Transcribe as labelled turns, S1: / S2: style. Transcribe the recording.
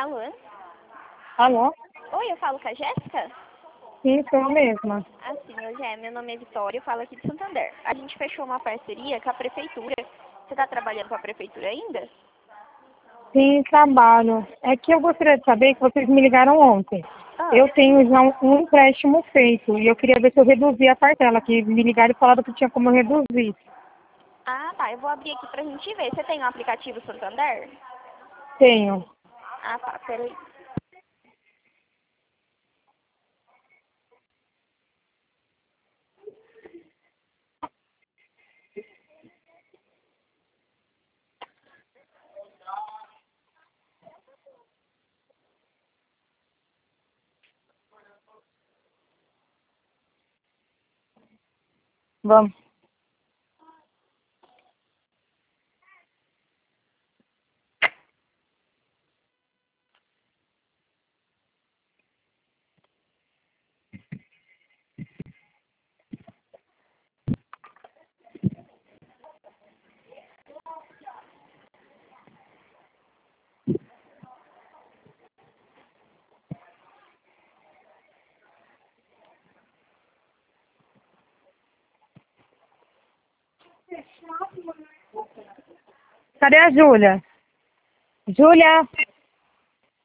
S1: Alô?
S2: Alô?
S1: Oi, eu falo com a Jéssica?
S2: Sim, sou eu mesma.
S1: Assim, hoje meu nome é Vitória, eu falo aqui de Santander. A gente fechou uma parceria com a prefeitura. Você está trabalhando com a prefeitura ainda?
S2: Sim, trabalho. É que eu gostaria de saber que vocês me ligaram ontem.
S1: Ah,
S2: Eu tenho já um empréstimo feito e eu queria ver se eu reduzia a parcela, que me ligaram e falaram que tinha como eu reduzir.
S1: tá, eu vou abrir aqui pra gente ver. Você tem um aplicativo Santander?
S2: Tenho.
S1: Ah, tá, peraí.
S2: Vamos. Cadê a Júlia? Júlia!